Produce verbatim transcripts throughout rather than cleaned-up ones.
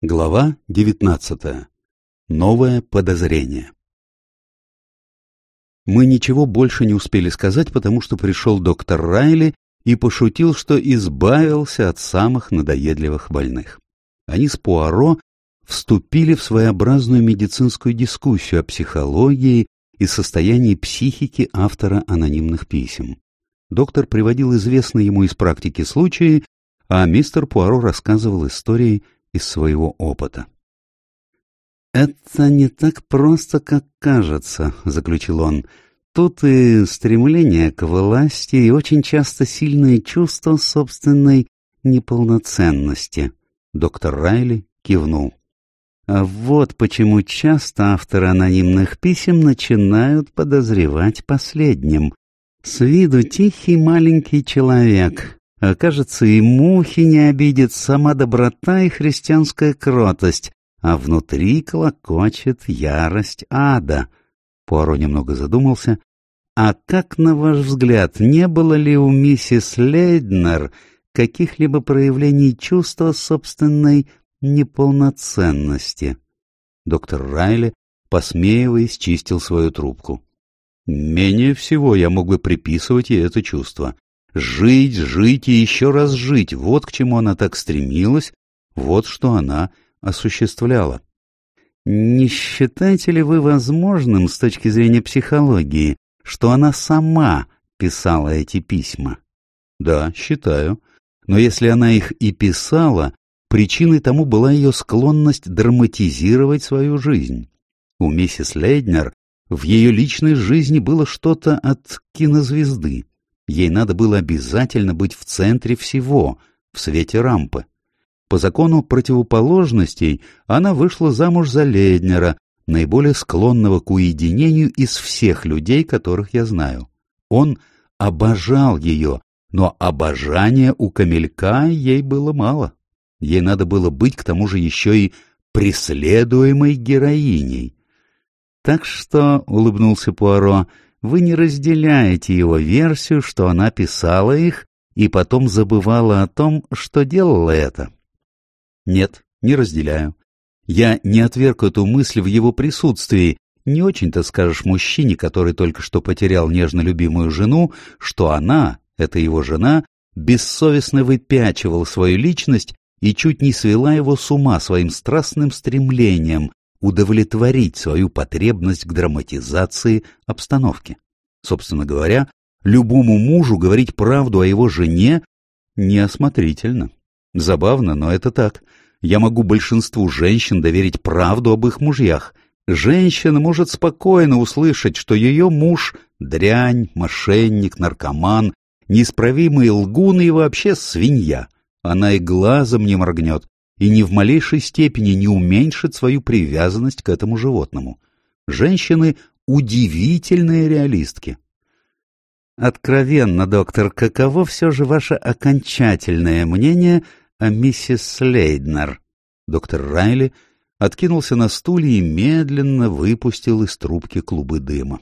Глава девятнадцатая. Новое подозрение. Мы ничего больше не успели сказать, потому что пришел доктор Райли и пошутил, что избавился от самых надоедливых больных. Они с Пуаро вступили в своеобразную медицинскую дискуссию о психологии и состоянии психики автора анонимных писем. Доктор приводил известные ему из практики случаи, а мистер Пуаро рассказывал истории из своего опыта. «Это не так просто, как кажется», — заключил он. «Тут и стремление к власти, и очень часто сильное чувство собственной неполноценности». Доктор Райли кивнул. «А вот почему часто авторы анонимных писем начинают подозревать последним. С виду тихий маленький человек. А кажется, и мухи не обидит сама доброта и христианская кротость, а внутри клокочет ярость ада». Пуаро немного задумался. «А как, на ваш взгляд, не было ли у миссис Лейднер каких-либо проявлений чувства собственной неполноценности?» Доктор Райли, посмеиваясь, чистил свою трубку. «Менее всего я мог бы приписывать ей это чувство. Жить, жить и еще раз жить — вот к чему она так стремилась, вот что она осуществляла». «Не считаете ли вы возможным с точки зрения психологии, что она сама писала эти письма?» «Да, считаю. Но если она их и писала, причиной тому была ее склонность драматизировать свою жизнь. У миссис Лейднер в ее личной жизни было что-то от кинозвезды. Ей надо было обязательно быть в центре всего, в свете рампы. По закону противоположностей она вышла замуж за Лейднера, наиболее склонного к уединению из всех людей, которых я знаю. Он обожал ее, но обожания у камелька ей было мало. Ей надо было быть к тому же еще и преследуемой героиней. Так что, — улыбнулся Пуаро, — вы не разделяете его версию, что она писала их и потом забывала о том, что делала это. Нет, не разделяю. Я не отверг эту мысль в его присутствии. Не очень-то скажешь мужчине, который только что потерял нежно любимую жену, что она, это его жена, бессовестно выпячивала свою личность и чуть не свела его с ума своим страстным стремлением удовлетворить свою потребность к драматизации обстановки. Собственно говоря, любому мужу говорить правду о его жене неосмотрительно. Забавно, но это так. Я могу большинству женщин доверить правду об их мужьях. Женщина может спокойно услышать, что ее муж — дрянь, мошенник, наркоман, неисправимый лгун и вообще свинья. Она и глазом не моргнет и ни в малейшей степени не уменьшит свою привязанность к этому животному. Женщины — удивительные реалистки. Откровенно, доктор, каково все же ваше окончательное мнение о миссис Лейднер? Доктор Райли откинулся на стуле и медленно выпустил из трубки клубы дыма.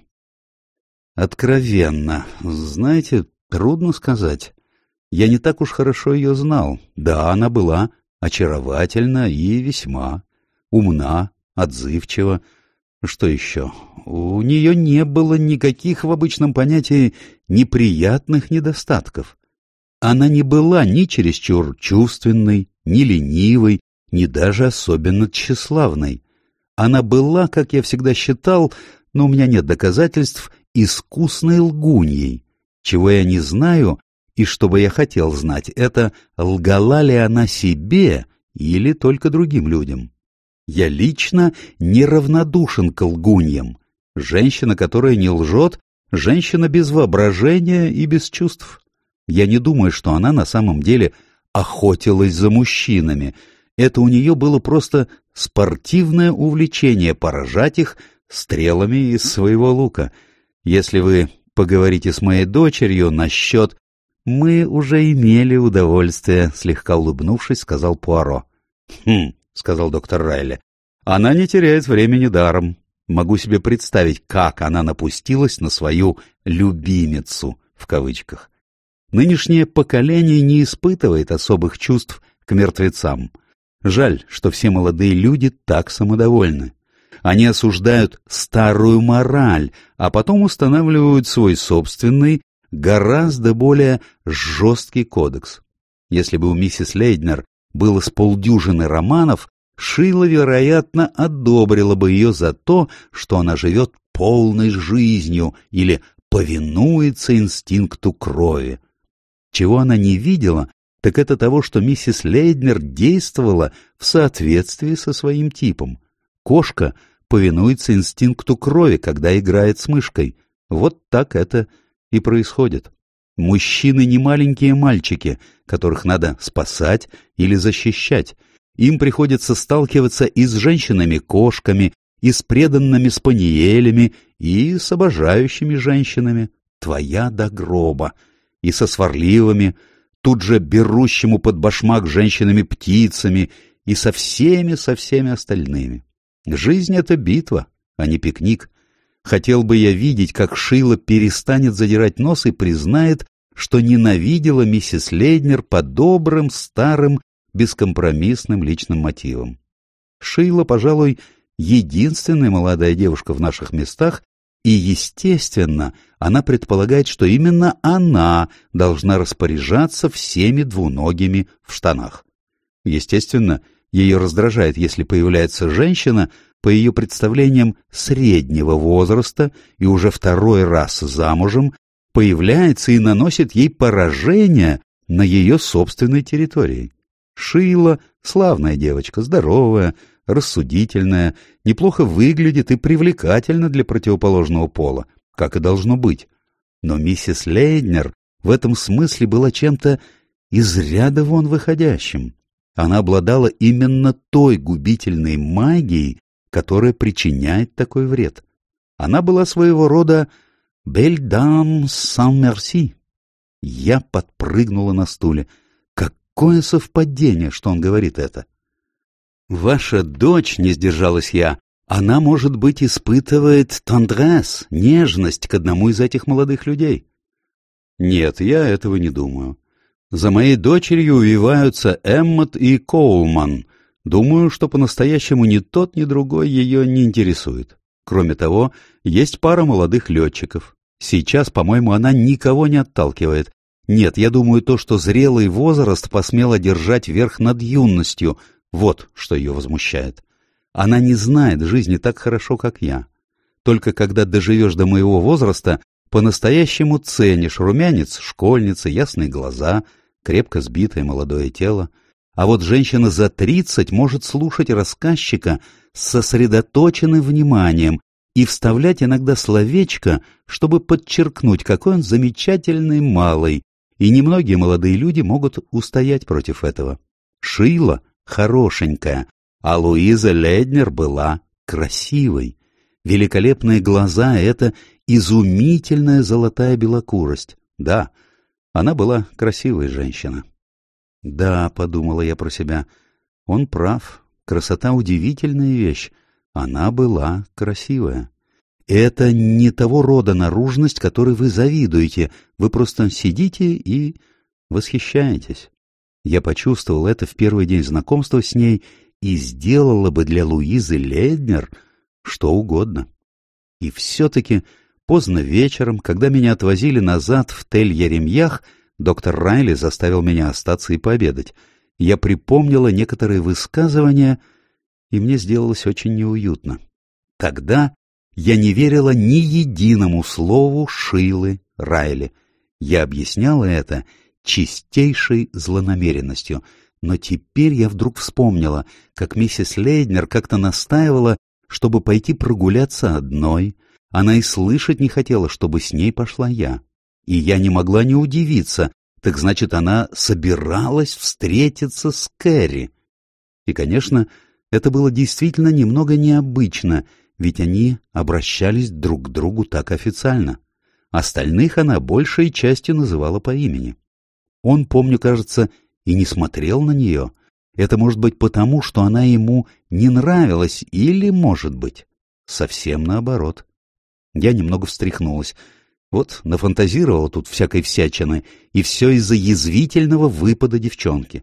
Откровенно, знаете, трудно сказать. Я не так уж хорошо ее знал. Да, она была очаровательна и весьма умна, отзывчива. Что еще? У нее не было никаких в обычном понятии неприятных недостатков. Она не была ни чересчур чувственной, ни ленивой, ни даже особенно тщеславной. Она была, как я всегда считал, но у меня нет доказательств, искусной лгуньей. Чего я не знаю, и что бы я хотел знать, это лгала ли она себе или только другим людям. Я лично неравнодушен к лгуньям. Женщина, которая не лжет, женщина без воображения и без чувств. Я не думаю, что она на самом деле охотилась за мужчинами. Это у нее было просто спортивное увлечение поражать их стрелами из своего лука. Если вы поговорите с моей дочерью насчет... «Мы уже имели удовольствие», — слегка улыбнувшись, сказал Пуаро. «Хм», — сказал доктор Райли, — «она не теряет времени даром. Могу себе представить, как она напустилась на свою «любимицу» в кавычках. Нынешнее поколение не испытывает особых чувств к мертвецам. Жаль, что все молодые люди так самодовольны. Они осуждают старую мораль, а потом устанавливают свой собственный, гораздо более жесткий кодекс. Если бы у миссис Лейднер было с полдюжины романов, Шийла, вероятно, одобрила бы ее за то, что она живет полной жизнью или повинуется инстинкту крови. Чего она не видела, так это того, что миссис Лейднер действовала в соответствии со своим типом. Кошка повинуется инстинкту крови, когда играет с мышкой. Вот так это и происходит. Мужчины не маленькие мальчики, которых надо спасать или защищать. Им приходится сталкиваться и с женщинами-кошками, и с преданными спаниелями, и с обожающими женщинами, твоя до гроба, и со сварливыми, тут же берущему под башмак женщинами-птицами, и со всеми, со всеми остальными. Жизнь — это битва, а не пикник. Хотел бы я видеть, как Шийла перестанет задирать нос и признает, что ненавидела миссис Лейднер по добрым, старым, бескомпромиссным личным мотивам. Шийла, пожалуй, единственная молодая девушка в наших местах, и, естественно, она предполагает, что именно она должна распоряжаться всеми двуногими в штанах. Естественно, ее раздражает, если появляется женщина, по ее представлениям, среднего возраста и уже второй раз замужем, появляется и наносит ей поражение на ее собственной территории. Шийла — славная девочка, здоровая, рассудительная, неплохо выглядит и привлекательна для противоположного пола, как и должно быть. Но миссис Лейднер в этом смысле была чем-то из ряда вон выходящим. Она обладала именно той губительной магией, которая причиняет такой вред. Она была своего рода «Belle dame sans merci». Я подпрыгнула на стуле. Какое совпадение, что он говорит это. «Ваша дочь», — не сдержалась я, — «она, может быть, испытывает тендресс, нежность к одному из этих молодых людей». «Нет, я этого не думаю. За моей дочерью увиваются Эммот и Коулман. Думаю, что по-настоящему ни тот, ни другой ее не интересует. Кроме того, есть пара молодых летчиков. Сейчас, по-моему, она никого не отталкивает. Нет, я думаю, то, что зрелый возраст посмел одержать верх над юностью, вот что ее возмущает. Она не знает жизни так хорошо, как я. Только когда доживешь до моего возраста, по-настоящему ценишь румянец школьницы, ясные глаза, крепко сбитое молодое тело. А вот женщина за тридцать может слушать рассказчика с сосредоточенным вниманием и вставлять иногда словечко, чтобы подчеркнуть, какой он замечательный малый, и немногие молодые люди могут устоять против этого. Шийла хорошенькая, а Луиза Лейднер была красивой. Великолепные глаза — это изумительная золотая белокурость. Да, она была красивая женщина. Да, — подумала я про себя, — он прав, красота — удивительная вещь, она была красивая. Это не того рода наружность, которой вы завидуете, вы просто сидите и восхищаетесь. Я почувствовал это в первый день знакомства с ней и сделала бы для Луизы Лейднер что угодно. И все-таки поздно вечером, когда меня отвозили назад в Тель-Еремьях, доктор Райли заставил меня остаться и пообедать. Я припомнила некоторые высказывания, и мне сделалось очень неуютно. Тогда я не верила ни единому слову Шейлы Райли. Я объясняла это чистейшей злонамеренностью, но теперь я вдруг вспомнила, как миссис Лейднер как-то настаивала, чтобы пойти прогуляться одной. Она и слышать не хотела, чтобы с ней пошла я. И я не могла не удивиться, так значит, она собиралась встретиться с Кэрри. И, конечно, это было действительно немного необычно, ведь они обращались друг к другу так официально. Остальных она большей частью называла по имени. Он, помню, кажется, и не смотрел на нее. Это может быть потому, что она ему не нравилась, или, может быть, совсем наоборот. Я немного встряхнулась. Вот нафантазировала тут всякой всячины, и все из-за язвительного выпада девчонки.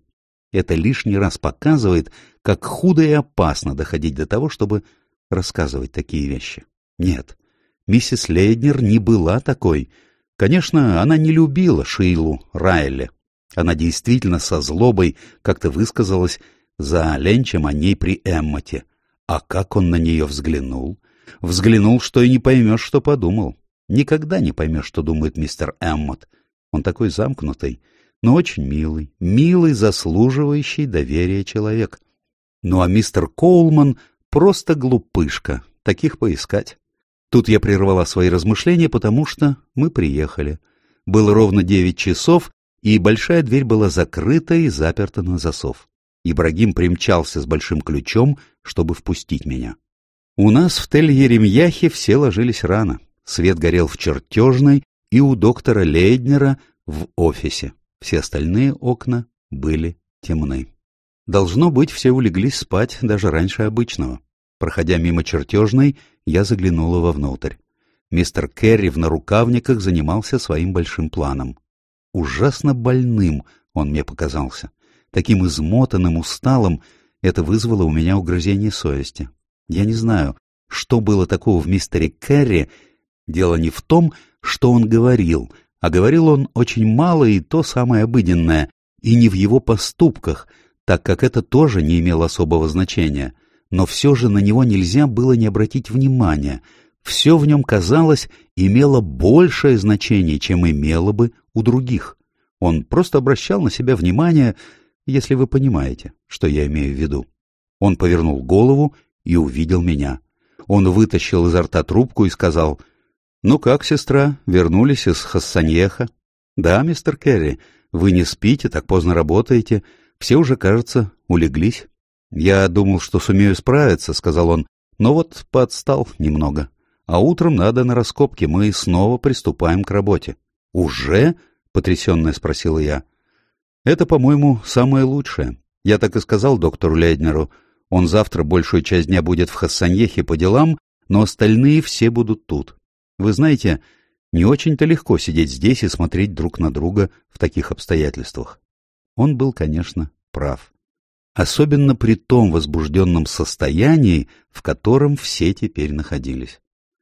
Это лишний раз показывает, как худо и опасно доходить до того, чтобы рассказывать такие вещи. Нет, миссис Лейднер не была такой. Конечно, она не любила Шейлу Райли. Она действительно со злобой как-то высказалась за ленчем о ней при Эммоте. А как он на нее взглянул? Взглянул, что и не поймешь, что подумал. Никогда не поймешь, что думает мистер Эммот. Он такой замкнутый, но очень милый, милый, заслуживающий доверия человек. Ну а мистер Коулман просто глупышка, таких поискать. Тут я прервала свои размышления, потому что мы приехали. Было ровно девять часов, и большая дверь была закрыта и заперта на засов. Ибрагим примчался с большим ключом, чтобы впустить меня. У нас в Тель-Еремьяхе все ложились рано. Свет горел в чертежной и у доктора Лейднера в офисе. Все остальные окна были темны. Должно быть, все улеглись спать даже раньше обычного. Проходя мимо чертежной, я заглянула вовнутрь. Мистер Керри в нарукавниках занимался своим большим планом. Ужасно больным он мне показался. Таким измотанным, усталым, это вызвало у меня угрызение совести. Я не знаю, что было такого в мистере Керри. Дело не в том, что он говорил, а говорил он очень мало и то самое обыденное, и не в его поступках, так как это тоже не имело особого значения. Но все же на него нельзя было не обратить внимания. Все в нем, казалось, имело большее значение, чем имело бы у других. Он просто обращал на себя внимание, если вы понимаете, что я имею в виду. Он повернул голову и увидел меня. Он вытащил изо рта трубку и сказал: «Ну как, сестра, вернулись из Хассаньеха?» «Да, мистер Керри, вы не спите, так поздно работаете. Все уже, кажется, улеглись». «Я думал, что сумею справиться», — сказал он, — «но вот подстал немного. А утром надо на раскопки, мы снова приступаем к работе». «Уже?» — потрясенно спросила я. «Это, по-моему, самое лучшее. Я так и сказал доктору Лейднеру. Он завтра большую часть дня будет в Хассаньехе по делам, но остальные все будут тут. Вы знаете, не очень-то легко сидеть здесь и смотреть друг на друга в таких обстоятельствах». Он был, конечно, прав. Особенно при том возбужденном состоянии, в котором все теперь находились.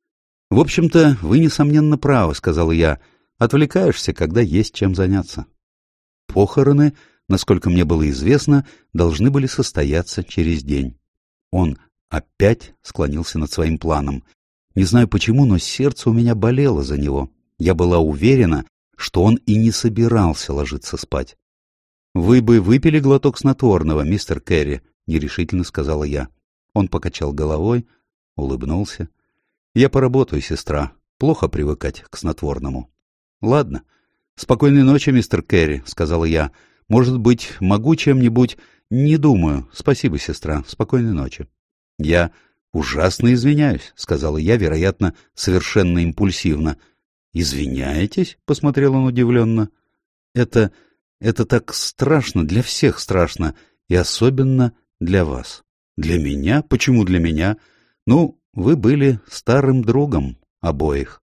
«В общем-то, вы, несомненно, правы», — сказал я. «Отвлекаешься, когда есть чем заняться». Похороны, насколько мне было известно, должны были состояться через день. Он опять склонился над своим планом. Не знаю почему, но сердце у меня болело за него. Я была уверена, что он и не собирался ложиться спать. «Вы бы выпили глоток снотворного, мистер Керри», — нерешительно сказала я. Он покачал головой, улыбнулся. «Я поработаю, сестра. Плохо привыкать к снотворному». «Ладно. Спокойной ночи, мистер Керри», — сказала я. «Может быть, могу чем-нибудь?» «Не думаю. Спасибо, сестра. Спокойной ночи». «Я ужасно извиняюсь», — сказала я, вероятно, совершенно импульсивно. «Извиняетесь?» — посмотрел он удивленно. «Это... это так страшно, для всех страшно, и особенно для вас». «Для меня? Почему для меня?» «Ну, вы были старым другом обоих.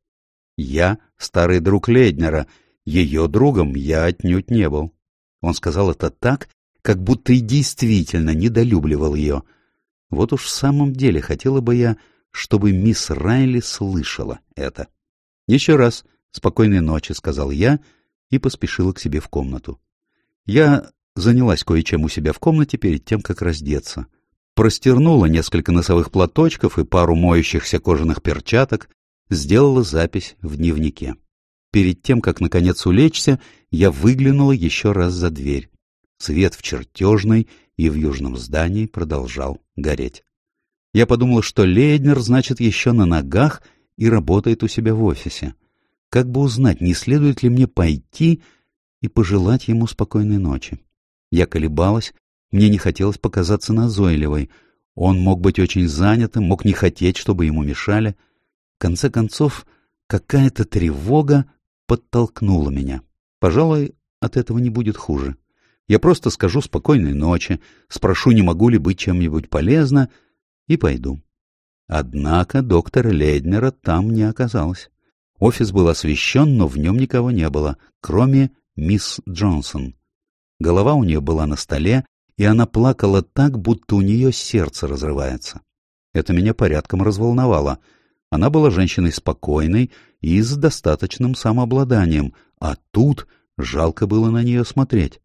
Я старый друг Лейднера, ее другом я отнюдь не был». Он сказал это так, как будто и действительно недолюбливал ее. Вот уж в самом деле хотела бы я, чтобы мисс Райли слышала это. «Еще раз спокойной ночи», — сказал я и поспешила к себе в комнату. Я занялась кое-чем у себя в комнате перед тем, как раздеться. Простернула несколько носовых платочков и пару моющихся кожаных перчаток, сделала запись в дневнике. Перед тем, как наконец улечься, я выглянула еще раз за дверь. Свет в чертежной и в южном здании продолжал гореть. Я подумала, что Лейднер, значит, еще на ногах и работает у себя в офисе. Как бы узнать, не следует ли мне пойти и пожелать ему спокойной ночи. Я колебалась, мне не хотелось показаться назойливой. Он мог быть очень занятым, мог не хотеть, чтобы ему мешали. В конце концов, какая-то тревога подтолкнула меня. Пожалуй, от этого не будет хуже. Я просто скажу спокойной ночи, спрошу, не могу ли быть чем-нибудь полезно, и пойду. Однако доктора Лейднера там не оказалось. Офис был освещен, но в нем никого не было, кроме мисс Джонсон. Голова у нее была на столе, и она плакала так, будто у нее сердце разрывается. Это меня порядком разволновало. Она была женщиной спокойной и с достаточным самообладанием, а тут жалко было на нее смотреть.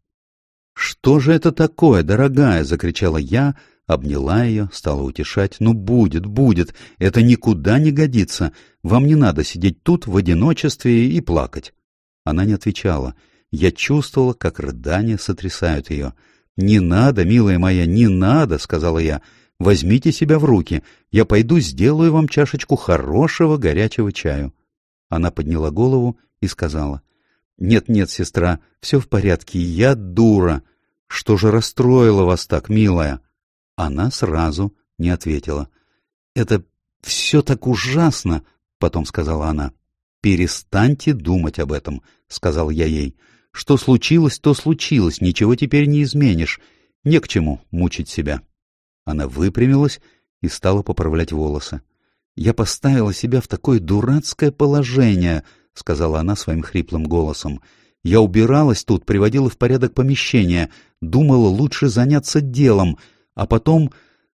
«Что же это такое, дорогая?» — закричала я, обняла ее, стала утешать. «Ну, будет, будет, это никуда не годится. Вам не надо сидеть тут в одиночестве и плакать». Она не отвечала. Я чувствовала, как рыдания сотрясают ее. «Не надо, милая моя, не надо», — сказала я. «Возьмите себя в руки. Я пойду сделаю вам чашечку хорошего горячего чаю». Она подняла голову и сказала: «Нет-нет, сестра, все в порядке, я дура. Что же расстроило вас так, милая?» Она сразу не ответила. «Это все так ужасно», — потом сказала она. «Перестаньте думать об этом», — сказал я ей. «Что случилось, то случилось, ничего теперь не изменишь. Не к чему мучить себя». Она выпрямилась и стала поправлять волосы. «Я поставила себя в такое дурацкое положение», — сказала она своим хриплым голосом. «Я убиралась тут, приводила в порядок помещение, думала, лучше заняться делом, а потом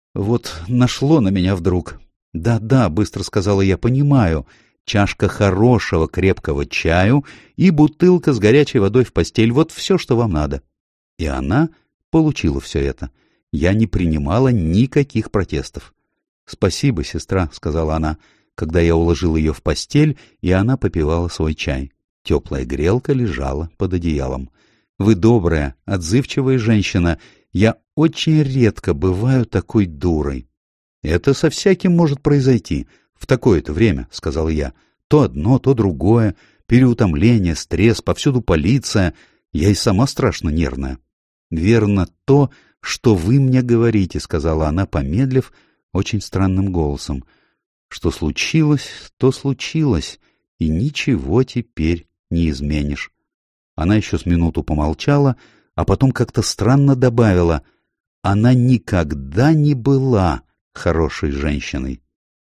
вот нашло на меня вдруг». «Да-да», — быстро сказала я, — «понимаю. Чашка хорошего крепкого чаю и бутылка с горячей водой в постель — вот все, что вам надо». И она получила все это. Я не принимала никаких протестов. «Спасибо, сестра», — сказала она, когда я уложил ее в постель, и она попивала свой чай. Теплая грелка лежала под одеялом. «Вы добрая, отзывчивая женщина. Я очень редко бываю такой дурой». «Это со всяким может произойти. В такое-то время», — сказал я. «То одно, то другое. Переутомление, стресс, повсюду полиция. Я и сама страшно нервная». «Верно то, что вы мне говорите», — сказала она, помедлив, очень странным голосом. «Что случилось, то случилось, и ничего теперь не изменишь». Она еще с минуту помолчала, а потом как-то странно добавила: «Она никогда не была хорошей женщиной».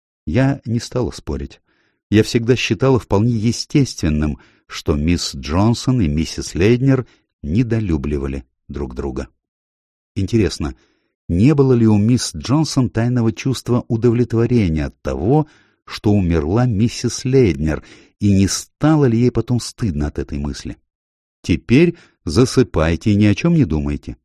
Я не стала спорить. Я всегда считала вполне естественным, что мисс Джонсон и миссис Лейднер недолюбливали друг друга. Интересно, не было ли у мисс Джонсон тайного чувства удовлетворения от того, что умерла миссис Лейднер, и не стало ли ей потом стыдно от этой мысли? Теперь засыпайте и ни о чем не думайте.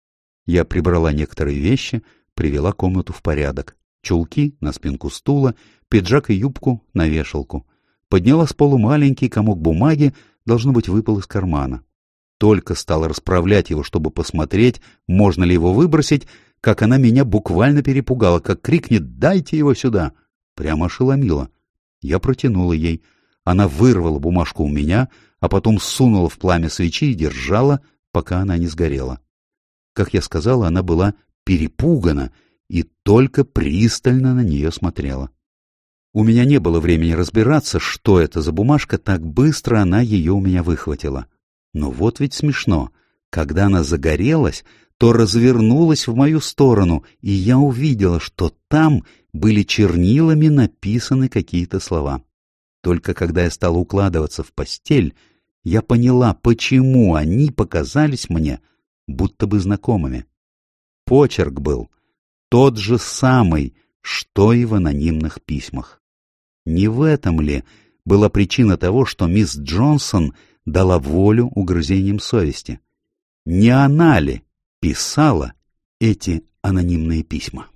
Я прибрала некоторые вещи, привела комнату в порядок. Чулки на спинку стула, пиджак и юбку на вешалку. Подняла с полу маленький комок бумаги, должно быть, выпал из кармана. Только стала расправлять его, чтобы посмотреть, можно ли его выбросить, как она меня буквально перепугала, как крикнет: «Дайте его сюда!» Прямо ошеломила. Я протянула ей. Она вырвала бумажку у меня, а потом сунула в пламя свечи и держала, пока она не сгорела. Как я сказала, она была перепугана и только пристально на нее смотрела. У меня не было времени разбираться, что это за бумажка, так быстро она ее у меня выхватила. Но вот ведь смешно. Когда она загорелась, то развернулась в мою сторону, и я увидела, что там были чернилами написаны какие-то слова. Только когда я стала укладываться в постель, я поняла, почему они показались мне будто бы знакомыми. Почерк был тот же самый, что и в анонимных письмах. Не в этом ли была причина того, что мисс Джонсон дала волю угрызениям совести? Не она ли писала эти анонимные письма?